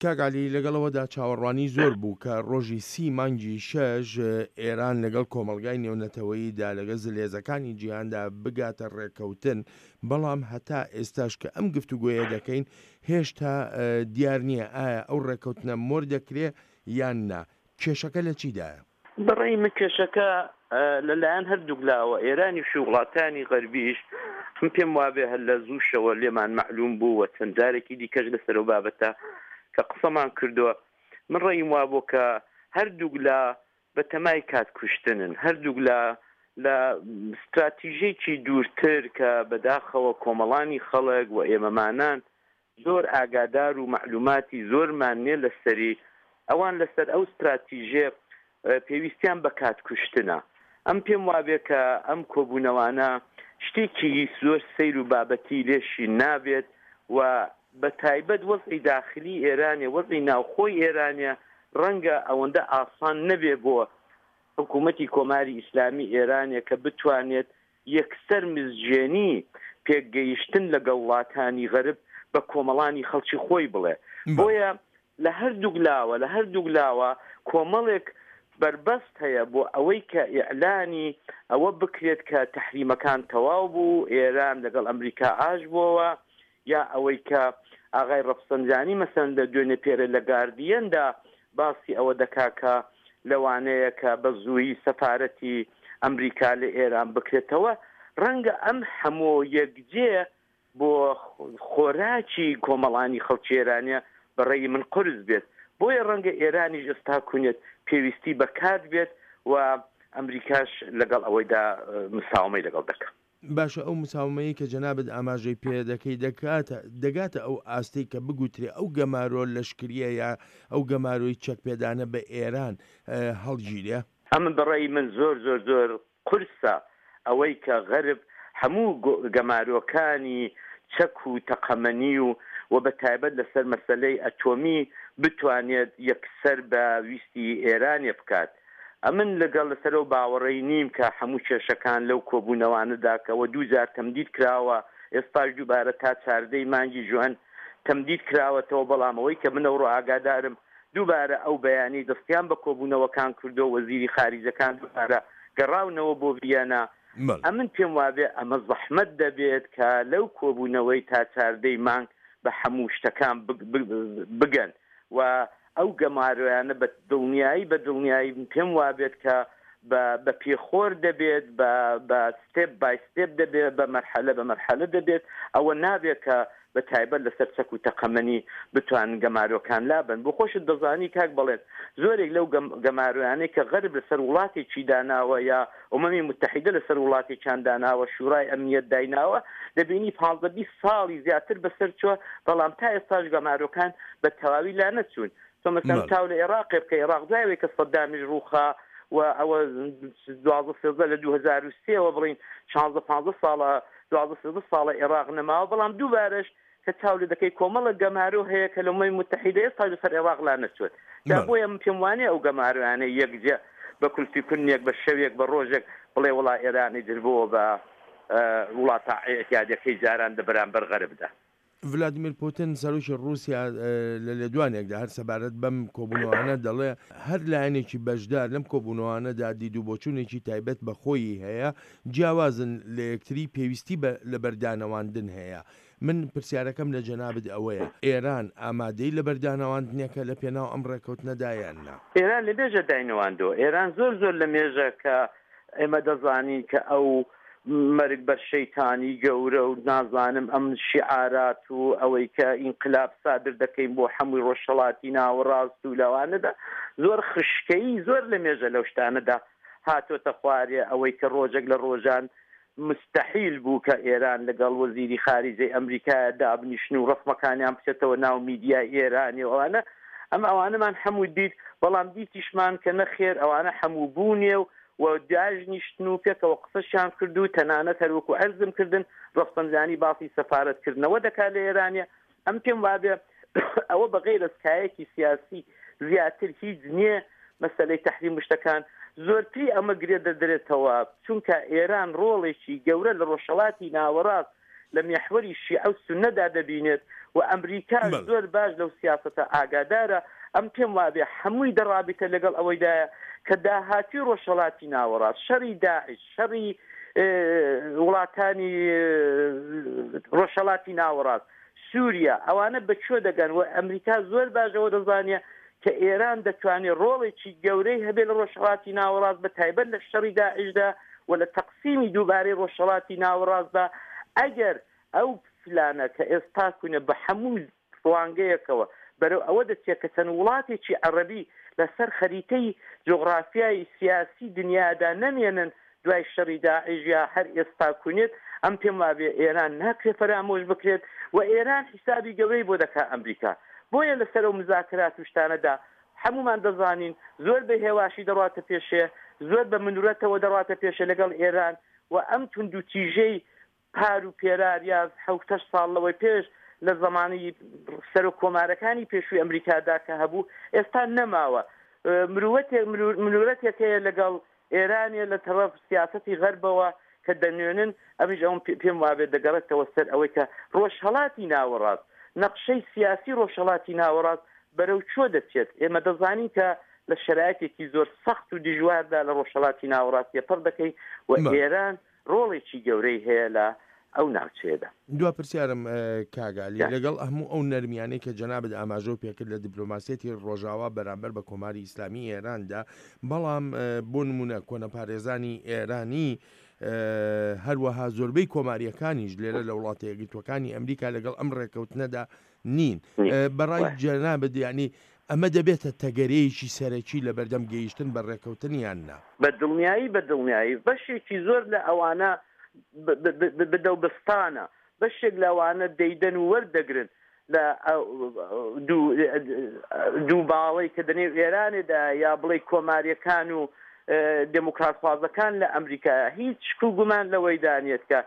کاگالی لەگەڵەوەدا چاوەڕوانی زۆر بوو کە ڕۆژی 30 مانگی 6 ئێران لەگەڵ کۆمەڵگای نێونەتەوەییدا لەگەڵ زلێزەکانی جیهاندا بگاتە ڕێکەوتن، بەڵام هەتا ئێستاش کە ئەم گفتوگۆیە دەکەین هێشتا دیار نییە ئایا ئەو ڕێکەوتنە مۆر دەکرێ یان نا. کێشەکە لە چیدایە؟ بەڕێی من کێشەکە لەلایەن هەردوو لاوە ئێرانی و وڵاتانی غەربیش من پێم وابێ هەر لە زووشەوە لێمان معلوم بوو و چەند جارێکی دیکەش لەسەرەوە بابەتە کە قسەمان کردووە. من ڕێیم وابوو کە هەردوو لا بە تەمای کات کوشتنن، هەردوو لە استراتیژیەکی دوورتر کە بەداخەوە کۆمەڵانی خەڵک و ئێمەمانان زۆر ئاگادار و معلوماتی زۆرمان نییە لەسەری ئەوان لەسەر ئەو استراتیژێ پێویستیان بە کات کوشتنە. ئەم پێم وابێ کە ئەم کۆبوونەوانە شتێکی زۆر سەیر و بابەتی لێشی نابێت و بە تایبەت وەزعی داخلی ئێرانێ، وەزعی ناوخۆی ئێرانە ڕەنگە ئەوەندە ئاسان نەبێ بۆ حکوومەتی کۆماری ئیسلامی ئێرانێ کە بتوانێت یەکسەر مزجێنی پێگەیشتن لەگەڵ وڵاتانی غەرب بە کۆمەڵانی خەڵکی خۆی بڵێ. بۆیە لە هەردوو لاوە کۆمەڵێک بربەست هەیە بۆ ئەوەی کە ئیعلانی ئەوە بکرێت کە تەحریمەکان تەواو بوو، ئێران لەگەڵ ئەمریکا ئاش بووەوە، یا ئەوەی کە ئاغای ڕەفسەنجانی مەسەن لە دوێنێ پێرە لە گاردیەندا باسی ئەوە دەکا کە لەوانەیە کە بە زوویی سەفارەتی ئەمریکا لە ئێران بکرێتەوە. ڕەنگە ئەم هەموو یەکجێ بۆ خۆراکی کۆمەڵانی خەڵکی ئێرانیە بەڕێی من قرس بێت. بۆیە ڕەنگە ئێرانیش ئێستا کوونێت پێویستی بەکات بێت و ئەمریکاش لەگەڵ ئەوەیدا مساومەی لەگەڵ دەکات. باشە ئەو مساومەیە کە جەنابەت ئاماژەی پێ دەکەی دەگاتە ئەو ئاستەی کە بگوترێ ئەو گەمارۆ لەشکریە یا ئەو گەمارۆی چەکپێدانە بە ئێران هەڵگیرێ؟ ئەمە بەڕێی من زۆر قورسە ئەوەی کە غەرب هەموو گەمارۆکانی چەک و تەقەمەنی و بە تایبەت لەسەر مەسەلەی ئەتۆمی بتوانێت یەکسەر بە ویستی ئێرانێ بکات. ئەمن لەگەڵ لەسەرەوە باوەڕێی نیم کە هەموو کێشەکان لەو کۆبوونەوانەدا کەەوە 2000 تەمدید کراوە، ئێستاش دووبارە تا 14 مانگی ژوئان تەمدید کراوەتەوە. بەڵامەوەی کە من ئەوڕۆ ئاگادارم دووبارە ئەو بەیانی دەستیان بە کۆبوونەوەکان کردو، وەزیری خاریجەکان دووبارە گەڕاونەوە بۆ ڤیەنا. ئەمن پێم وابێ ئەمە زەحمەت دەبێت کە لەو کۆبوونەوەی تا 14 مانگ بە هەموو شتەکان بگەن و ئەو گەمارۆیانە بە دڵنیایی پێم وابێت کە بە پێخۆر دەبێت، بە ستێپ بای ستێپ دەبێت، بە مەرحەلە دەبێت. ئەوە نابێت کە بە تایبەت لەسەر چەک و تەقەمەنی بتوان گەمارۆکان لابن. بۆ خۆشت دەزانی کاک بڵێت زۆرێک لەو گەمارۆیانەی کە غەرب لەسەر وڵاتێکی داناوە یا ئومەمی متحیدە لەسەر وڵاتێکیان داناوە، شورای ئەمنیەت دایناوە، دەبینی 15 ساڵی زیاتر بەسەر چوە، بەڵام تا ئێستاش گەمارۆکان بە تەواوی لا نەچوون. تۆ مەسەڵەن تاو لە عێراقێ بکە، عێراق دوایەوەی کە سەدامیش ڕووخا و ئەوە 12 لە 2003ەوە بڵین 15 ساڵە 12 ساڵە عێراق نەماوە، بەڵام دووبارەش کە چاو لە دەکەی کۆمەڵە گەمارۆ هەیە کە لە ئومەمی متحیدە ئێستا لەسەر عێراق لا نەچوێت. دا بۆیە من پێم وانێ ئەو گەمارۆیانە یەکجێ بە کولتیکردنێک بە شەوێک بە ڕۆژێک بڵێ وڵا ئێرانی دربەوە بە وڵاتە ئەتیادەکەی جاران دە بەرامبەر غەربدا. ڤلادیمیر پوتین سەرۆکی ڕووسیا لە لێدوانێکدا هەر سەبارەت بەم کۆبوونەوانە دەڵێ هەر لایەنێکی بەشدار لەم کۆبوونەوانەدا دید و بۆچوونێکی تایبەت بە خۆی هەیە، جیاوازن لە یەکتری پێویستی لە بەردانەواندن هەیە. من پرسیارەکەم لە جەنابەت ئەوەیە ئێران ئامادەی لە بەردانەواندنێکە لە پێناو ئەم ڕێکەوتنەدایاننا؟ ئێران لە مێژە داینەواندەوە. ئێران زۆر لە مێژە کە ئێمە دەزانین کە ئەو مەرگ بە شەیتانی گەورە و نازانم ئەم شیعارات و ئەوەی کە ئینقلاب سادر دەکەین بۆ هەمووی ڕۆژهەڵاتی ناوەڕاست و لەوانەدا زۆر خشکەی زۆر لە مێژە لەو شتانەدا هاتۆتە خوارێ. ئەوەی کە ڕۆژێک لە ڕۆژان مستحیل بوو کە ئێران لەگەڵ وەزیری خارجەی ئەمریکا دابنیشن و ڕەفمەکانیان بچێتەوە ناو میدیای ئێرانی. ئەوانە ئەوانەمان هەموو دیت، بەڵام دیتیشمان کە نەخێر ئەوانە هەموو بوونێ و داژنیشتن و پێکەوە قسەشیان کرد و تەنانەت هەروەکو عەرزم کردن ڕەفسەنجانی باسی سەفارەتکردنەوە دەکات لە ئێرانە. ئەم پێم وابێ ئەوە بەغێر ئەسکایەکی سیاسی زیاتر هیچ نییە. مەسەلەی تەحریم شتەکان زۆرتری ئەمە گرێ دەدرێتەوە، چونکە ئێران ڕۆڵێکی گەورە لە ڕۆژهەڵاتی ناوەڕاست لە میحوەری شیعە و سونەدا دەبینێت و ئەمریکا زۆر باش لەو سیاسەتە ئاگادارە. ئەم پێم وابێ هەمووی دەڕابێتە لەگەڵ ئەوەیدایە کە داهاتی ڕۆژهەڵاتی ناوەڕاست، شەڕی داعش، شەڕی وڵاتانی ڕۆژهەڵاتی ناوەڕاست، سووریا، ئەوانە بەکوێ دەگەن و ئەمریکا زۆر باشەوە دەزانێت کە ئێران دەتوانێت ڕۆڵێکی گەورەی هەبێت لە ڕۆژهەڵاتی ناوەڕاست بە تایبەت لە شەڕی داعشدا و لە تەقسیمی دووبارەی ڕۆژهەڵاتی ناوەڕاستدا. ئەگەر ئەو پلانە کە ئێستا کوونە بە هەموو ڕوانگەیەکەوە بەرەو ئەوە دەچێت کە چەند وڵاتێکی عەرەبی لەسەر خەریتەی جوغرافیای سیاسی دنیادا نەمێنن دوای شەڕی داعش یا هەر ئێستا کوونێت، ئەم پێم وابێ ئێران ناکرێت فەرامۆش بکرێت و ئێران حیسابی گەورەی بۆ دەکات ئەمریکا. بۆیە لەسەر ئەو مزاکرات و شتانەدا هەمومان دەزانین زۆر بە هێواشی دەڕاتە پێشێ، زۆر بە منورەتەوە دەڕاتە پێشە لەگەڵ ئێران و ئەم تونند و تیژەی پار و پێرار یا 7 ساڵ لەوەی پێش لە زمانی سەر و کۆمارەکانی پێشووی ئەمریکادا کە هەبوو ئێستا نەماوە. منورەتێک هەیە لەگەڵ ئێرانیە لە تەرەف سیاسەتی غەربەوە کە دەنوێنن. ئەمیش ئەوم پێم وابێت دەگەڕێتەوە سەر ئەوەی کە ڕۆژهەڵاتی ناوەڕاست، نەقشەی سیاسی ڕۆژهەڵاتی ناوەڕاست بەرەو چۆ دەچێت. ئێمە دەزانین کە لە شرایطێکی زۆر سەخت و دژواردا لە ڕۆژهەڵاتی ناوەڕاست پەر دەکەی و ئێران ڕۆڵێکی گەورەی هەیە لە ئەو ناوچەیەدا. دوا پرسیارم کاگالی لەگەڵ هەموو ئەو نەرمیانەی کە جەنابەت ئاماژە پێکرد لە دیپلۆماسیەتی ڕۆژاوا بەرامبەر بە کۆماری ئیسلامی ئێراندا، بەڵام بۆ نمونە کۆنەپارێزانی ئێرانی هەروەها زۆربەی کۆماریەکانیش لێرە لە وڵاتە یەکگرتووەکانی ئەمریکا لەگەڵ ئەم ڕێکەوتنەدا نین. بەڕای جەنابەت یعنی ئەمە دەبێتە تەگەرەیەکی سەرەکی لە بەردەم گەیشتن بە ڕێکەوتنیان نا؟ بەدڵنیایی بەشێکی زۆر لە ئەوانە بدەوبستانە، بەشێک لەوانە دەیدەن و وەردەگرن لە دوو باڵی کە دەنێ ئێرانێدا یا بڵێ کۆماریەکان و دموکراتخوازەکان لە ئەمریکا. هیچ گومان لەوەی دانێت کە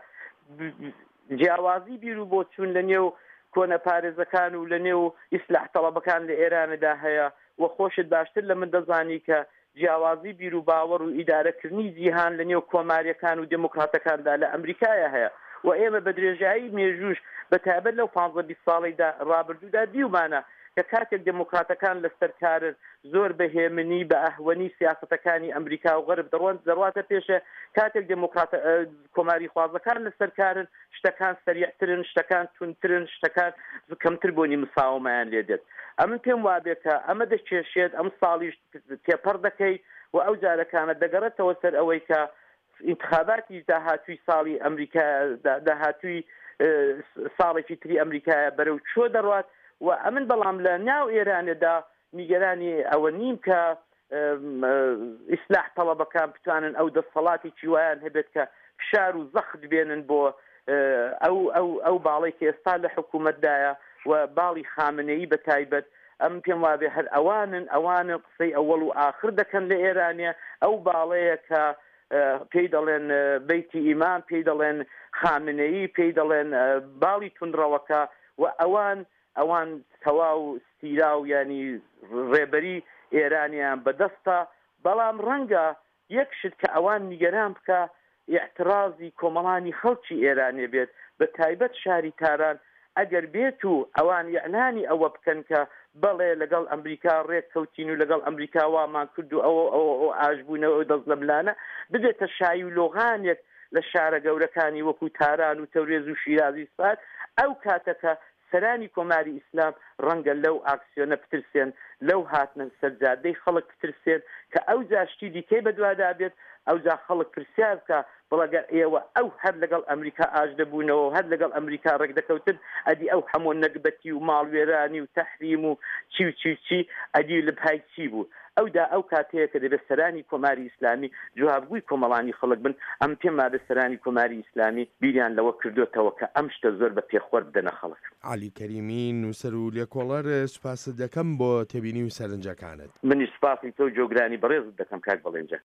جیاوازی بیر و بۆ چوون لە نێو کۆنەپارێزەکان و لە نێو ئیسلاح تەڵەبەکان لە ئێرانەدا هەیە و خۆشت باشتر لە من دەزانی کە جیاوازی بیر و باوەڕ و ئیدارەکردنی جیهان لە نێو کۆماریەکان و دموکراتەکاندا لە ئەمریکایە هەیە و ئێمە بە درێژایی مێژوش بە تایبەت لەو 15 ساڵیدا ڕابردوودا دیومانە کە کاتێک دموکراتەکان لەسەر کارن زۆر بەهێمنی بە ئەهوەنی سیاسەتەکانی ئەمریکا و غەرب دەڕواتە پێشە، کاتێک کۆماری خوازەکان لەسەر کارن شتەکان سەریعترن، شتەکان تونترن، شتەکان کەمتر بۆنی مساومەیان لێ دێت. ئەمن پێم وابێت کە ئەمە دەچێشێت ئەم ساڵیش تێپەر دەکەی و ئەو جارەکانە دەگەڕێتەوە سەر ئەوەی کە ئینتخاباتی داهاتووی ساڵی ئەمریکا داهاتووی ساڵێکی تری ئەمریکایە بەرەو چۆ دەڕات و ئەمن بەڵام لە ناو ئێرانەدا نیگەرانی ئەوە نیم کە ئیسلاح تەڵەبەکان بتوانن ئەو دەسەڵاتێکی وایان هەبێت کە فشار و زەخت بێنن بۆ ئەو باڵی کە ئێستا لە حکوومەتدایە و باڵی خامنەیی بە تایبەت. ئەم پێم وابێ هەر ئەوانە قسەی ئەوەڵ و ئاخر دەکەن لە ئێرانە، ئەو باڵەیە کە پێی دەڵێن بەیتی ئیمان، پێی دەڵێن خامنەیی، پێی دەڵێن باڵی تونڕەوەکە و ئەوان تەواو ستیرا و ینی ڕێبەری ئێرانیان بەدەستە. بەڵام ڕەنگە یەکشت کە ئەوان نیگەران بکە ئیعترازی کۆمەڵانی خەڵکی ئێرانێ بێت، بە تایبەت شاری تاران ئەگەر بێت و ئەوان یعنانی ئەوە بکەن کە بەڵێ لەگەڵ ئەمریکا ڕێک کەوتین و لەگەڵ ئەمریکا وامان کرد و ئەو ئاژبوونەوە دەست لە ملانە بدێتە شایی و لۆغانێک لە شارە گەورەکانی وەکو تاران و تەورێز و شیرازی سپات. ئەو کاتەکە سەرانی کۆماری ئیسلام ڕەنگە لەو ئاکسیۆنە پترسێن، لەو هاتنە سەرجادەی خەڵک پترسێن کە ئەو جاشتی دیکەی بەدوادا بێت، ئەو جا خەڵک پرسیار بکە بڵەگە ئێوە ئەو هەر لەگەڵ ئەمریکا ئاش دەبوونەوە هەر لەگەڵ ئەمریکا ڕێک دەکەوتن ئەدی ئەو هەموو نەکبەتی و ماڵوێرانی و تەحریم و چی ئەدی لە پای چی بوو. ئەودا ئەو کاتەیە کە دەبێت سەرانی کۆماری ئیسلامی جوابگووی کۆمەڵانی خەڵک بن. ئەم پێم وابێت سەرانی کۆماری ئیسلامی بیریان لەوە کردوتەوە کە ئەم شتە زۆر بە پێخۆر بدەنە خەڵک. عەلی کەریمی نووسەر و لێکۆڵەر، سوپاست دەکەم بۆ تێبینی و سەرنجەکانت. منیش سپاسی تۆ جۆگرانی بەڕێزت دەکەم کاک بەڵێنجە.